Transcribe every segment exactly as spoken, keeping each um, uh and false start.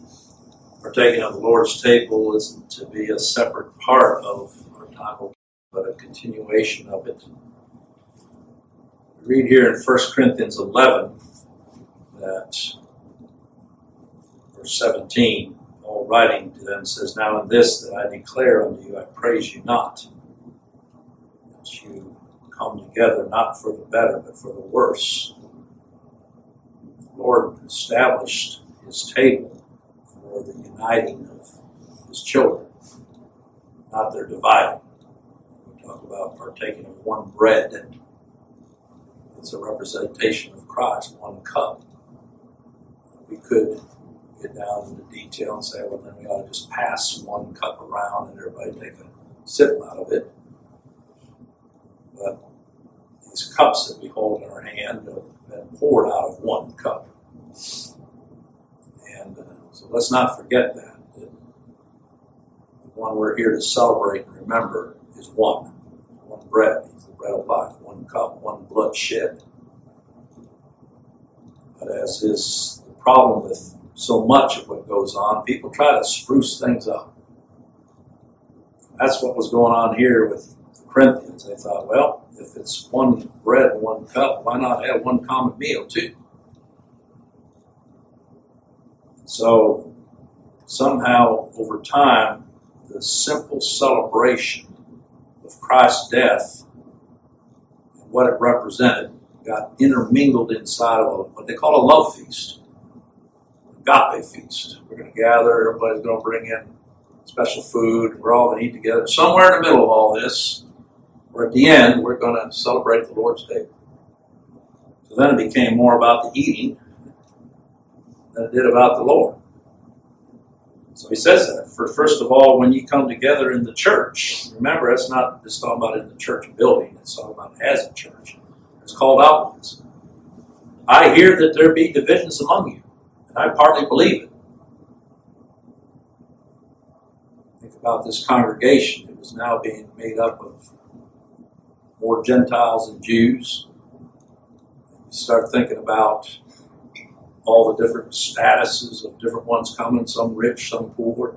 Partaking of the Lord's table isn't to be a separate part of our time, but a continuation of it. We read here in First Corinthians eleven that verse seventeen, Paul writing to them says, "Now in this that I declare unto you, I praise you not, that you come together not for the better, but for the worse." The Lord established his table for the uniting of his children, not their dividing. We talk about partaking of one bread. It's a representation of Christ, one cup. We could get down into detail and say, well, then we ought to just pass one cup around and everybody take a sip out of it. But these cups that we hold in our hand have been poured out of one cup. And uh, so let's not forget that, that the one we're here to celebrate and remember is one. One bread. He's the bread of life. One cup, one blood shed. But as is the problem with so much of what goes on, people try to spruce things up. That's what was going on here with the Corinthians. They thought, well, if it's one bread and one cup, why not have one common meal too? So somehow over time, the simple celebration of Christ's death and what it represented got intermingled inside of what they call a love feast. Agape feast. We're going to gather, everybody's going to bring in special food, we're all going to eat together. Somewhere in the middle of all this, or at the end, we're going to celebrate the Lord's table. So then it became more about the eating than it did about the Lord. So he says that. For first of all, when you come together in the church, remember, it's not just talking about in the church building, it's talking about as a church. It's called out ones. I hear that there be divisions among you. And I partly believe it. Think about this congregation. It was now being made up of more Gentiles than Jews. You start thinking about all the different statuses of different ones coming, some rich, some poor.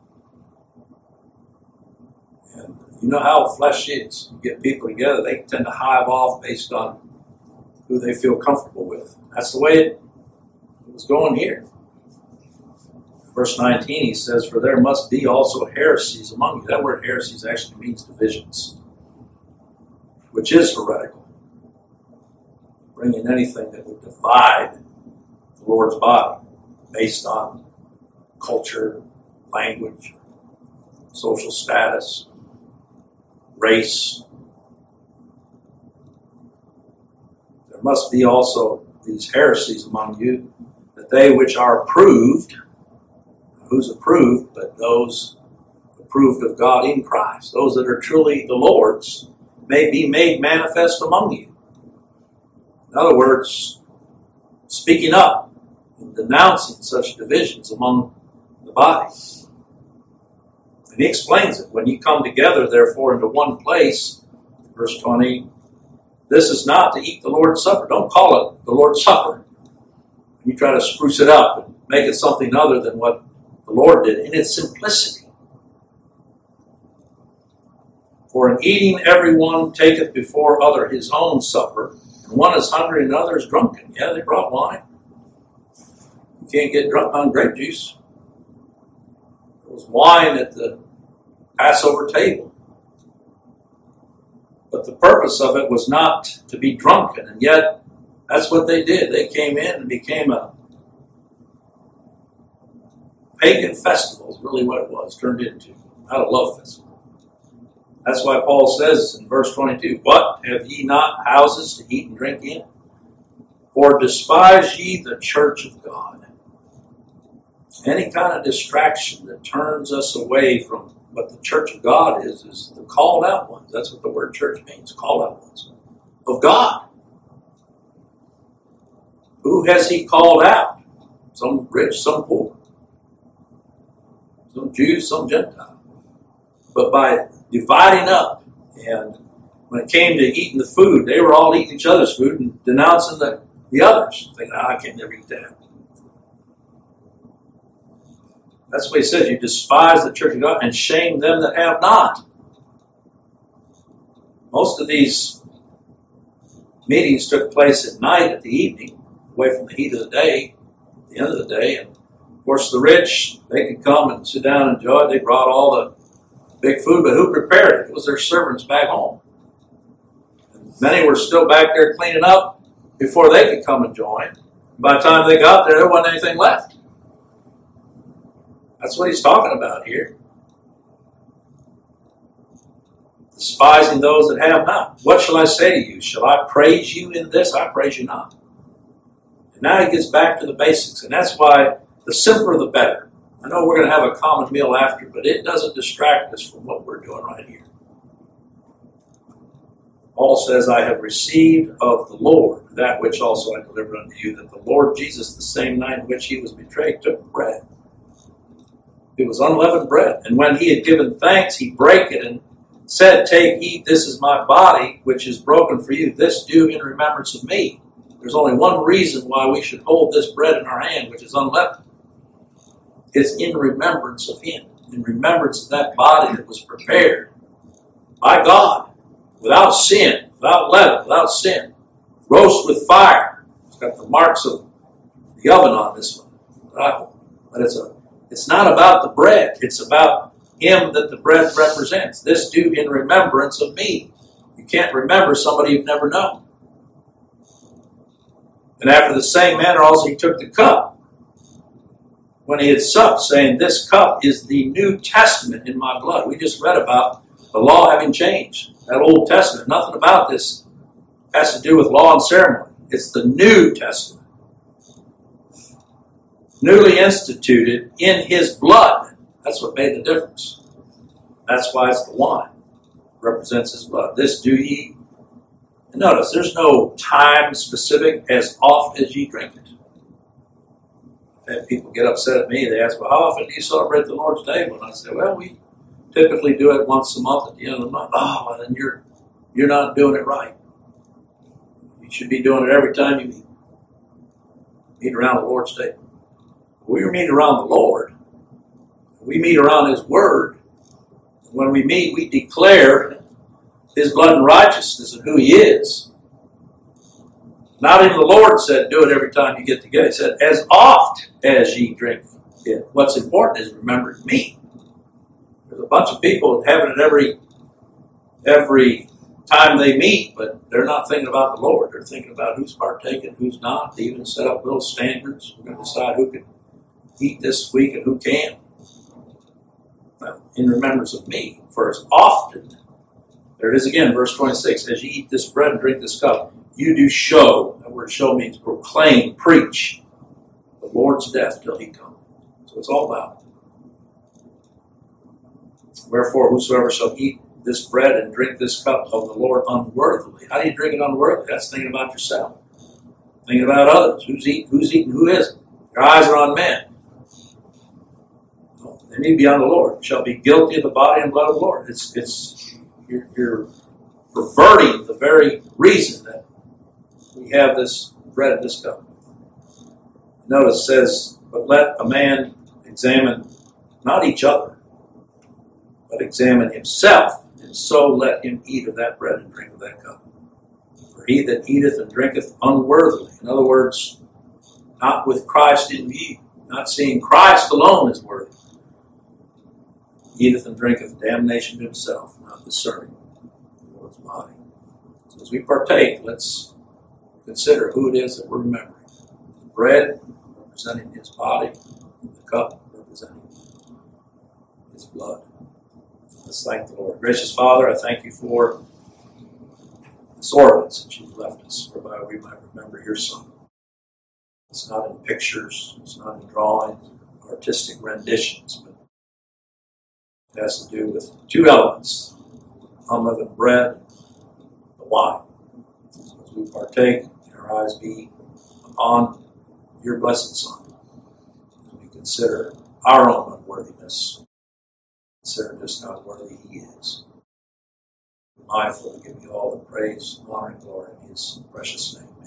And you know how flesh is. You get people together, they tend to hive off based on who they feel comfortable with. That's the way it was going here. Verse nineteen, he says, "For there must be also heresies among you." That word heresies actually means divisions, which is heretical. Bringing anything that would divide the Lord's body based on culture, language, social status, race. There must be also these heresies among you, that they which are approved, who's approved, but those approved of God in Christ, those that are truly the Lord's, may be made manifest among you. In other words, speaking up and denouncing such divisions among the body. And he explains it. When you come together, therefore, into one place, verse twenty, this is not to eat the Lord's Supper. Don't call it the Lord's Supper. You try to spruce it up and make it something other than what the Lord did in its simplicity. For in eating everyone taketh before other his own supper, and one is hungry and another is drunken. Yeah, they brought wine. You can't get drunk on grape juice. There was wine at the Passover table. But the purpose of it was not to be drunken, and yet that's what they did. They came in and became a pagan festival, is really what it was, turned into, not a love festival. That's why Paul says in verse twenty-two, "What, have ye not houses to eat and drink in? Or despise ye the church of God?" Any kind of distraction that turns us away from what the church of God is, is the called out ones. That's what the word church means, called out ones. Of God. Who has he called out? Some rich, some poor. Some Jews, some Gentiles. But by dividing up, and when it came to eating the food, they were all eating each other's food and denouncing the, the others. Thinking, oh, I can never eat that. That's what he says. You despise the church of God and shame them that have not. Most of these meetings took place at night, at the evening, away from the heat of the day, at the end of the day. And of course, the rich, they could come and sit down and enjoy it. They brought all the big food, but who prepared it? It was their servants back home. And many were still back there cleaning up before they could come and join. By the time they got there, there wasn't anything left. That's what he's talking about here. Despising those that have not. What shall I say to you? Shall I praise you in this? I praise you not. And now he gets back to the basics. And that's why the simpler the better. I know we're going to have a common meal after, but it doesn't distract us from what we're doing right here. Paul says, I have received of the Lord that which also I delivered unto you, that the Lord Jesus, the same night in which he was betrayed, took bread. It was unleavened bread. And when he had given thanks, he brake it and said, take, eat, this is my body, which is broken for you. This do in remembrance of me. There's only one reason why we should hold this bread in our hand, which is unleavened. It's in remembrance of him, in remembrance of that body that was prepared by God, without sin, without leaven, without sin, roast with fire. It's got the marks of the oven on this one. But it's a, it's not about the bread. It's about him that the bread represents. This do in remembrance of me. You can't remember somebody you've never known. And after the same manner also he took the cup when he had supped, saying, this cup is the New Testament in my blood. We just read about the law having changed. That Old Testament, nothing about this has to do with law and ceremony. It's the New Testament. Newly instituted in his blood. That's what made the difference. That's why it's the wine. It represents his blood. This do ye. And notice, there's no time specific, as oft as ye drink it. I've had people get upset at me. They ask, well, how often do you celebrate the Lord's table? And I say, well, we typically do it once a month at the end of the month. Oh, well, then you're, you're not doing it right. You should be doing it every time you meet. Meet around the Lord's table. We meet around the Lord. We meet around his word. When we meet, we declare his blood and righteousness and who he is. Not even the Lord said, do it every time you get together. He said, as oft as ye drink it. What's important is remembering me. There's a bunch of people having it every, every time they meet, but they're not thinking about the Lord. They're thinking about who's partaking, who's not. They even set up little standards. We're going to decide who can eat this week and who can't. In remembrance of me, for as often, there it is again, verse twenty-six, as you eat this bread and drink this cup, you do show, that word show means proclaim, preach, the Lord's death till he come. So it's all about. Wherefore, whosoever shall eat this bread and drink this cup of the Lord unworthily. How do you drink it unworthily? That's thinking about yourself. Thinking about others. Who's eating, who's eating, who isn't? Your eyes are on men. They need to be on the Lord. Shall be guilty of the body and blood of the Lord. It's it's you're, you're perverting the very reason that we have this bread and this cup. Notice it says, but let a man examine not each other, but examine himself, and so let him eat of that bread and drink of that cup. For he that eateth and drinketh unworthily, in other words, not with Christ in view, not seeing Christ alone as worthy, eateth and drinketh damnation to himself, not discerning the Lord's body. So as we partake, let's consider who it is that we're remembering. The bread representing his body, and the cup representing his blood. Let's thank the Lord. Gracious Father, I thank you for this ordinance that you've left us, whereby we might remember your Son. It's not in pictures, it's not in drawings, artistic renditions, but it has to do with two elements, unleavened bread, the wine. So as we partake, our eyes be upon your blessed Son. As we consider our own unworthiness, consider just how worthy he is. Be mindful to give you all the praise, honor, and glory in his precious name.